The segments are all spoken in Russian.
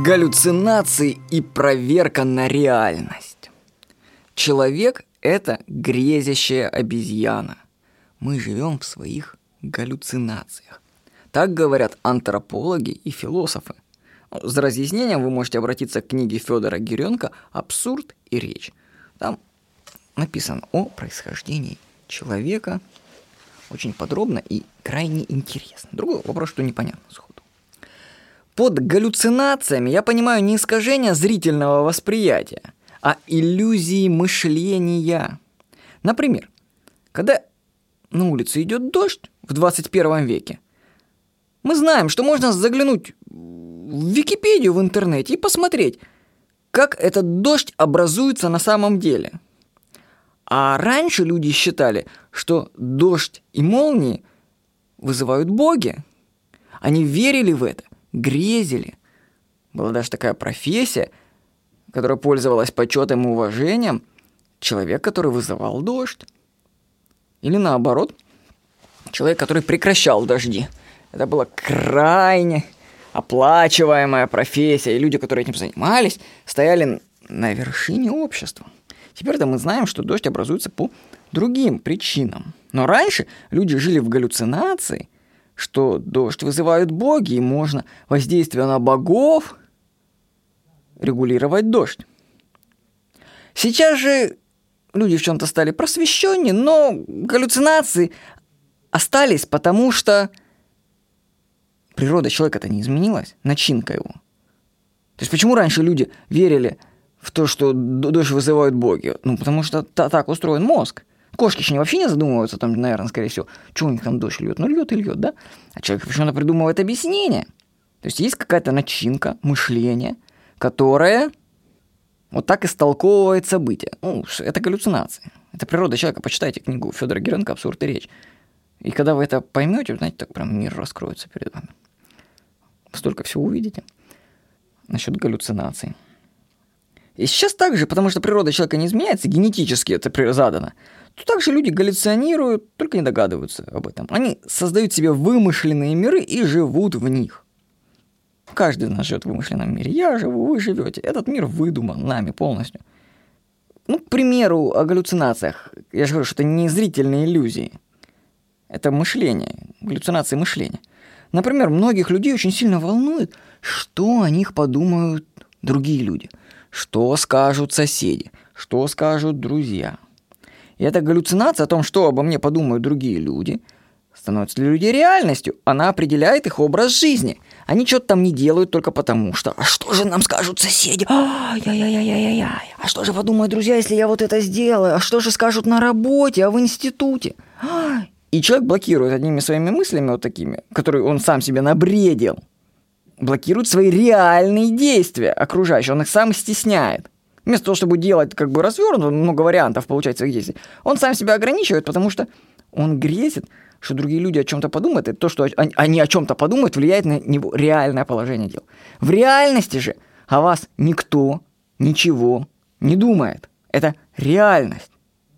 Галлюцинации и проверка на реальность. Человек – это грезящая обезьяна. Мы живем в своих галлюцинациях. Так говорят антропологи и философы. За разъяснением вы можете обратиться к книге Федора Гиренко «Абсурд и речь». Там написано о происхождении человека очень подробно и крайне интересно. Другой вопрос, что непонятно сходу. Под галлюцинациями я понимаю не искажение зрительного восприятия, а иллюзии мышления. Например, когда на улице идет дождь в 21 веке, мы знаем, что можно заглянуть в Википедию в интернете и посмотреть, как этот дождь образуется на самом деле. А раньше люди считали, что дождь и молнии вызывают боги. Они верили в это, грезили. Была даже такая профессия, которая пользовалась почетом и уважением, человек, который вызывал дождь. Или наоборот, человек, который прекращал дожди. Это была крайне оплачиваемая профессия, и люди, которые этим занимались, стояли на вершине общества. Теперь-то мы знаем, что дождь образуется по другим причинам. Но раньше люди жили в галлюцинации, что дождь вызывают боги, и можно, воздействуя на богов, регулировать дождь. Сейчас же люди в чем-то стали просвещеннее, но галлюцинации остались, потому что природа человека-то не изменилась, начинка его. То есть почему раньше люди верили в то, что дождь вызывают боги? Ну, потому что так устроен мозг. Кошки же вообще не задумываются, там, наверное, скорее всего, что у них там дождь льет. Ну, льет и льет, да? А человек почему-то придумывает объяснение. То есть есть какая-то начинка, мышление, которое вот так истолковывает события. Ну, это галлюцинации. Это природа человека. Почитайте книгу Федора Гиренко «Абсурд и речь». И когда вы это поймете, знаете, так прям мир раскроется перед вами. Столько всего увидите насчет галлюцинаций. И сейчас также, потому что природа человека не изменяется, генетически это задано, то также люди галлюционируют, только не догадываются об этом. Они создают себе вымышленные миры и живут в них. Каждый из нас живет в вымышленном мире. Я живу, вы живете. Этот мир выдуман нами полностью. Ну, к примеру, о галлюцинациях. Я же говорю, что это не зрительные иллюзии. Это мышление, галлюцинации мышления. Например, многих людей очень сильно волнует, что о них подумают другие люди. Что скажут соседи, что скажут друзья. И эта галлюцинация о том, что обо мне подумают другие люди, становится для людей реальностью. Она определяет их образ жизни. Они что-то там не делают только потому, что «А что же нам скажут соседи? Ай-яй-яй-яй-яй-яй! А что же подумают друзья, если я вот это сделаю? А что же скажут на работе, а в институте?» И человек блокирует одними своими мыслями вот такими, которые он сам себе набредил, блокирует свои реальные действия окружающие, он их сам стесняет. Вместо того, чтобы делать как бы развернуто, много вариантов получать своих действий, он сам себя ограничивает, потому что он грезит, что другие люди о чем-то подумают, и то, что они о чем-то подумают, влияет на него реальное положение дел. В реальности же о вас никто ничего не думает. Это реальность.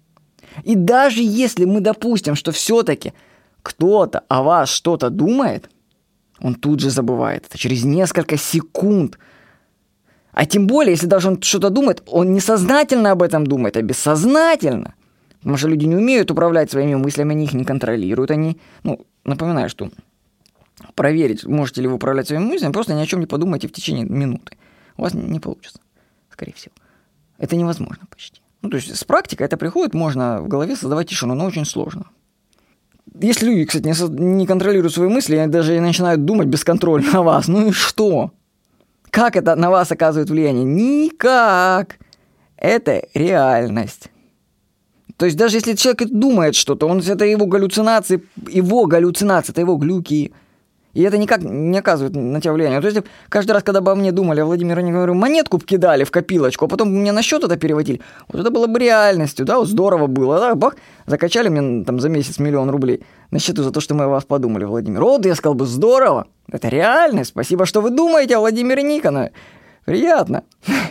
И даже если мы допустим, что все-таки кто-то о вас что-то думает, он тут же забывает это через несколько секунд. А тем более, если даже он что-то думает, он не сознательно об этом думает, а бессознательно. Потому что люди не умеют управлять своими мыслями, они их не контролируют. Напоминаю, что проверить, можете ли вы управлять своими мыслями, просто ни о чем не подумайте в течение минуты. У вас не получится, скорее всего. Это невозможно почти. То есть с практикой это приходит, можно в голове создавать тишину, но очень сложно. Если люди, кстати, не контролируют свои мысли, они даже начинают думать бесконтрольно о вас, ну и что? Как это на вас оказывает влияние? Никак. Это реальность. То есть даже если человек думает что-то, это его галлюцинации, это его глюки. И это никак не оказывает на тебя влияния. То есть каждый раз, когда обо мне думали, о Владимире, я говорю, монетку кидали в копилочку, а потом мне на счет это переводили, вот это было бы реальностью, да, вот здорово было, да, бах, закачали мне там за месяц 1 000 000 рублей на счету за то, что мы о вас подумали, Владимир. Вот, я сказал бы, здорово, это реальность, спасибо, что вы думаете о Владимире Никонове, приятно.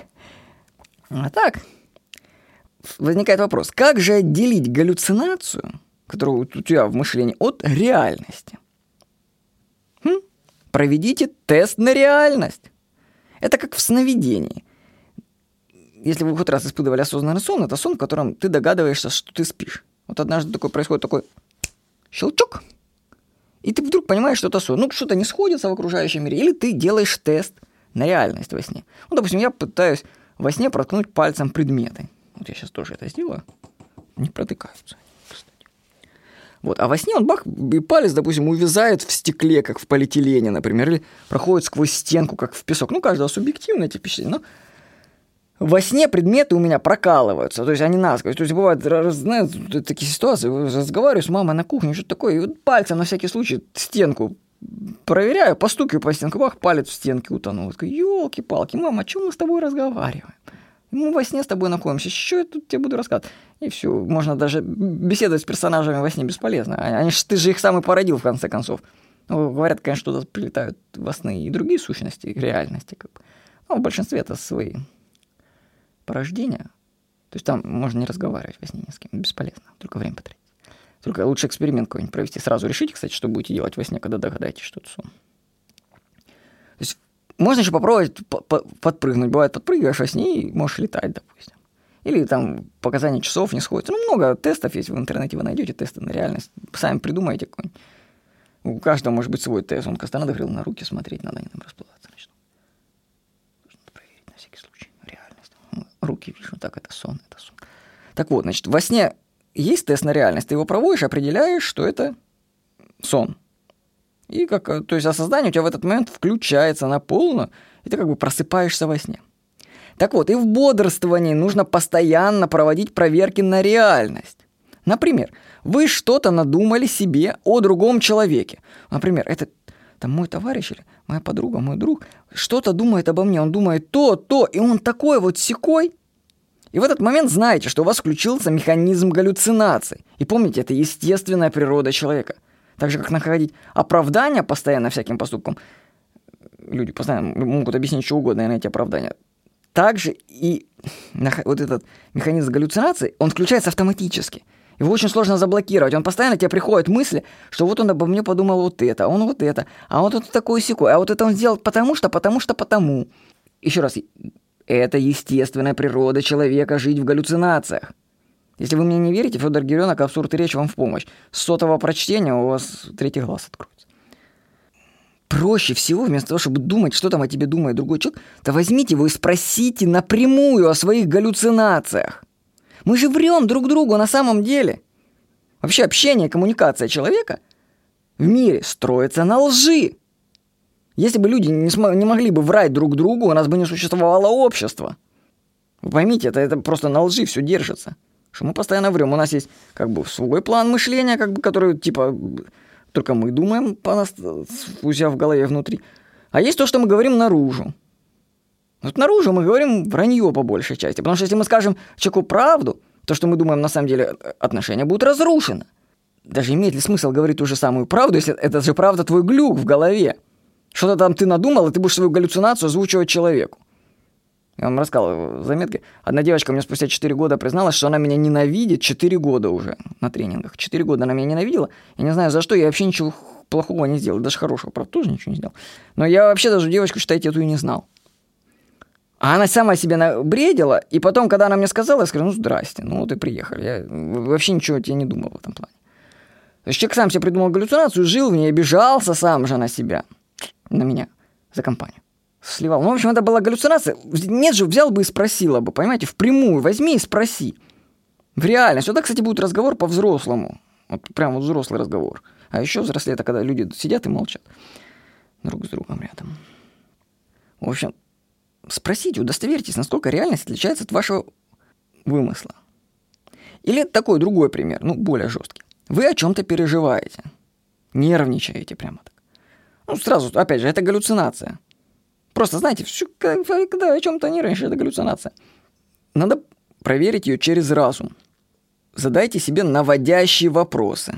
А так, возникает вопрос, как же отделить галлюцинацию, которая у тебя в мышлении, от реальности? Проведите тест на реальность. Это как в сновидении. Если вы хоть раз испытывали осознанный сон, это сон, в котором ты догадываешься, что ты спишь. Вот однажды происходит такой щелчок, и ты вдруг понимаешь, что это сон. Ну, что-то не сходится в окружающем мире, или ты делаешь тест на реальность во сне. Ну, допустим, я пытаюсь во сне проткнуть пальцем предметы. Вот я сейчас тоже это сделаю. Не протыкаются, кстати. Вот, а во сне он бах, и палец, допустим, увязает в стекле, как в полиэтилене, например, или проходит сквозь стенку, как в песок. Ну, каждого субъективно эти впечатления, но во сне предметы у меня прокалываются, то есть они насквозь. То есть бывают, знаете, такие ситуации, разговариваю с мамой на кухне, что-то такое, и вот пальцем на всякий случай стенку проверяю, постукиваю по стенке, бах, палец в стенке утонул. Ёлки-палки, мама, о чем мы с тобой разговариваем? Мы во сне с тобой находимся, что я тут тебе буду рассказывать? И все, можно даже беседовать с персонажами во сне бесполезно. Ты же их сам и породил, в конце концов. Ну, говорят, конечно, что-то прилетают во сны и другие сущности, реальности. Как бы. Но в большинстве это свои порождения. То есть там можно не разговаривать во сне ни с кем, бесполезно, только время потратить. Только лучше эксперимент какой-нибудь провести. Сразу решите, кстати, что будете делать во сне, когда догадаетесь, что это сон. То есть можно еще попробовать подпрыгнуть. Бывает, подпрыгиваешь во сне и можешь летать, допустим. Или там показания часов не сходятся. Ну, много тестов есть в интернете, вы найдете тесты на реальность. Сами придумаете какой-нибудь. У каждого может быть свой тест. Он надо говорил, на руки смотреть, надо, они там расплываться начнут. Нужно проверить на всякий случай реальность. Руки вижу, так, это сон, это сон. Так вот, значит, во сне есть тест на реальность, ты его проводишь, определяешь, что это сон. И то есть осознание у тебя в этот момент включается на полную, и ты как бы просыпаешься во сне. Так вот, и в бодрствовании нужно постоянно проводить проверки на реальность. Например, вы что-то надумали себе о другом человеке. Например, это там мой товарищ или моя подруга, мой друг, что-то думает обо мне, он думает то, и он такой вот сякой. И в этот момент знаете, что у вас включился механизм галлюцинаций. И помните, это естественная природа человека. Так же, как находить оправдания постоянно всяким поступкам. Люди постоянно могут объяснить что угодно на эти оправдания. Также и вот этот механизм галлюцинаций, он включается автоматически. Его очень сложно заблокировать. Он постоянно тебе приходят мысли, что вот он обо мне подумал вот это, он вот это, а вот это такой сякой, а вот это он сделал потому. Еще раз, это естественная природа человека жить в галлюцинациях. Если вы мне не верите, Федор Геренок, абсурд и речь вам в помощь. С 100-го прочтения у вас третий глаз откроется. Проще всего, вместо того, чтобы думать, что там о тебе думает другой человек, то возьмите его и спросите напрямую о своих галлюцинациях. Мы же врем друг другу на самом деле. Вообще общение, коммуникация человека в мире строится на лжи. Если бы люди не могли бы врать друг другу, у нас бы не существовало общества. Вы поймите, это просто на лжи все держится. Что мы постоянно врем. У нас есть как бы свой план мышления, как бы, который типа только мы думаем у себя в голове внутри. А есть то, что мы говорим наружу. Вот наружу мы говорим вранье по большей части. Потому что если мы скажем человеку правду, то, что мы думаем на самом деле, отношения будут разрушены. Даже имеет ли смысл говорить ту же самую правду, если это же правда твой глюк в голове? Что-то там ты надумал, и ты будешь свою галлюцинацию озвучивать человеку. Я вам рассказал в заметке. Одна девочка мне спустя 4 года призналась, что она меня ненавидит 4 года уже на тренингах. 4 года она меня ненавидела. Я не знаю, за что. Я вообще ничего плохого не сделал. Даже хорошего, правда, тоже ничего не сделал. Но я вообще даже девочку, считайте, эту и не знал. А она сама себе бредила. И потом, когда она мне сказала, я сказал, ну, здрасте. Ну, вот и приехали. Я вообще ничего о тебе не думал в этом плане. То есть человек сам себе придумал галлюцинацию, жил в ней, обижался сам же на себя. На меня. За компанию. Сливал. Ну, в общем, это была галлюцинация. Нет же, взял бы и спросила бы, понимаете, впрямую. Возьми и спроси. В реальность. Вот так, кстати, будет разговор по-взрослому. Вот прям вот взрослый разговор. А еще взрослее это, когда люди сидят и молчат. Друг с другом рядом. В общем, спросите, удостоверьтесь, насколько реальность отличается от вашего вымысла. Или такой другой пример, ну, более жесткий. Вы о чем-то переживаете. Нервничаете прямо так. Ну, сразу, опять же, это галлюцинация. Просто, знаете, когда о чем-то нервничаешь, это галлюцинация. Надо проверить ее через разум. Задайте себе наводящие вопросы.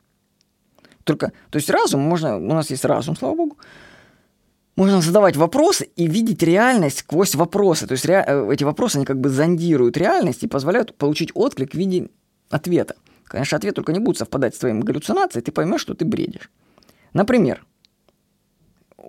То есть разум можно, у нас есть разум, слава богу, можно задавать вопросы и видеть реальность сквозь вопросы. То есть эти вопросы, они как бы зондируют реальность и позволяют получить отклик в виде ответа. Конечно, ответ только не будет совпадать с твоими галлюцинациями, ты поймешь, что ты бредишь. Например,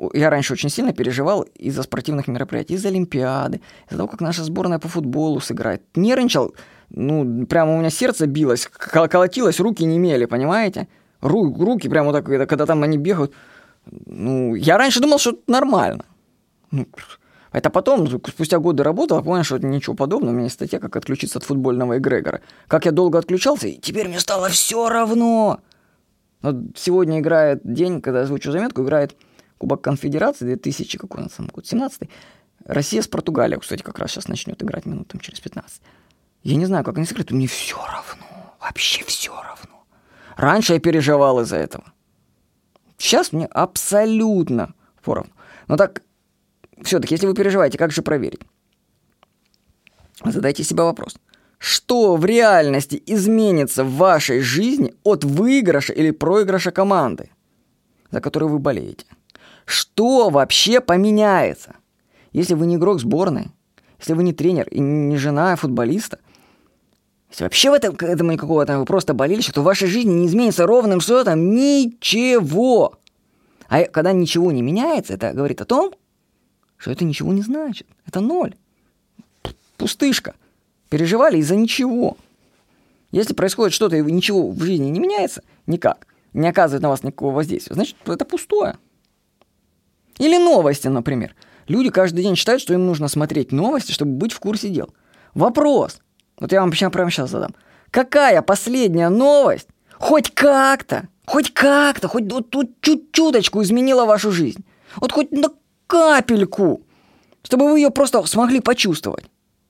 я раньше очень сильно переживал из-за спортивных мероприятий, из-за Олимпиады, из-за того, как наша сборная по футболу сыграет. Нервничал, прямо у меня сердце билось, колотилось, руки немели, понимаете? Руки прямо так, когда там они бегают. Я раньше думал, что это нормально. Это потом, спустя годы работал, понял, что это ничего подобного. У меня есть статья, как отключиться от футбольного эгрегора. Как я долго отключался, и теперь мне стало все равно. Вот сегодня играет день, когда я озвучу заметку, играет Кубок Конфедерации 2000, какой у нас там год, 17-й. Россия с Португалией, кстати, как раз сейчас начнет играть минут там, через 15. Я не знаю, как они сыграют, мне все равно. Вообще все равно. Раньше я переживал из-за этого. Сейчас мне абсолютно поровну. Но так, все-таки, если вы переживаете, как же проверить? Задайте себе вопрос. Что в реальности изменится в вашей жизни от выигрыша или проигрыша команды, за которую вы болеете? Что вообще поменяется? Если вы не игрок сборной, если вы не тренер и не жена футболиста, если вообще к этому никакого отношения, вы просто болельщик, то в вашей жизни не изменится ровным счетом ничего. А когда ничего не меняется, это говорит о том, что это ничего не значит. Это ноль. Пустышка. Переживали из-за ничего. Если происходит что-то, и ничего в жизни не меняется, никак, не оказывает на вас никакого воздействия, значит, это пустое. Или новости, например. Люди каждый день считают, что им нужно смотреть новости, чтобы быть в курсе дел. Вопрос. Вот я вам прямо сейчас задам. Какая последняя новость хоть как-то, хоть тут чуть-чуточку изменила вашу жизнь? Вот хоть на капельку, чтобы вы ее просто смогли почувствовать.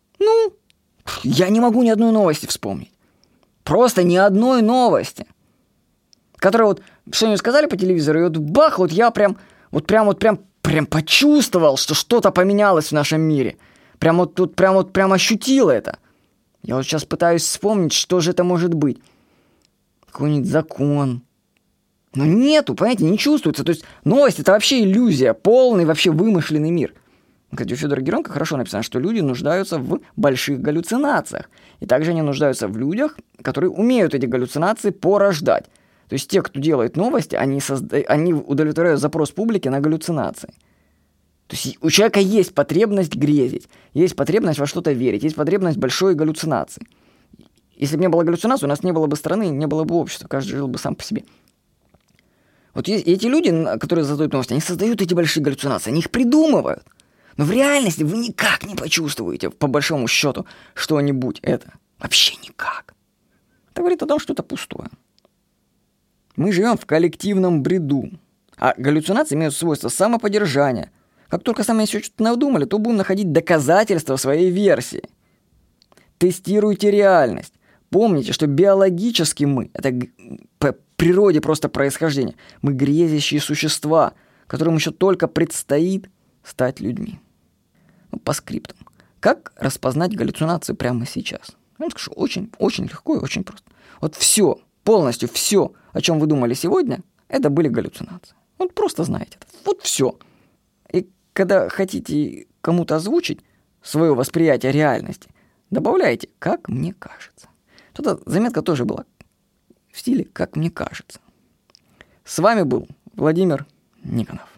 Я не могу ни одной новости вспомнить. Просто ни одной новости. Которая вот что-нибудь сказали по телевизору, и вот бах, вот я прям почувствовал, что что-то поменялось в нашем мире. Прям ощутил это. Я вот сейчас пытаюсь вспомнить, что же это может быть. Какой-нибудь закон. Но нету, понимаете, не чувствуется. То есть новость — это вообще иллюзия, полный вообще вымышленный мир. Кстати, у Федора Геронко хорошо написано, что люди нуждаются в больших галлюцинациях. И также они нуждаются в людях, которые умеют эти галлюцинации порождать. То есть те, кто делает новости, они удовлетворяют запрос публики на галлюцинации. То есть у человека есть потребность грезить, есть потребность во что-то верить, есть потребность большой галлюцинации. Если бы не было галлюцинаций, у нас не было бы страны, не было бы общества, каждый жил бы сам по себе. Вот эти люди, которые создают новости, они создают эти большие галлюцинации, они их придумывают. Но в реальности вы никак не почувствуете, по большому счету, что-нибудь это. Вообще никак. Это говорит о том, что это пустое. Мы живем в коллективном бреду. А галлюцинации имеют свойство самоподдержания. Как только сами еще что-то надумали, то будем находить доказательства своей версии. Тестируйте реальность. Помните, что биологически мы, это по природе просто происхождения, мы грезящие существа, которым еще только предстоит стать людьми. По скриптам. Как распознать галлюцинации прямо сейчас? Я вам скажу, очень, очень легко и очень просто. Вот все, полностью все, о чем вы думали сегодня, это были галлюцинации. Вот просто знаете это. Вот все. И когда хотите кому-то озвучить свое восприятие реальности, добавляйте «как мне кажется». Тут заметка тоже была в стиле «как мне кажется». С вами был Владимир Никонов.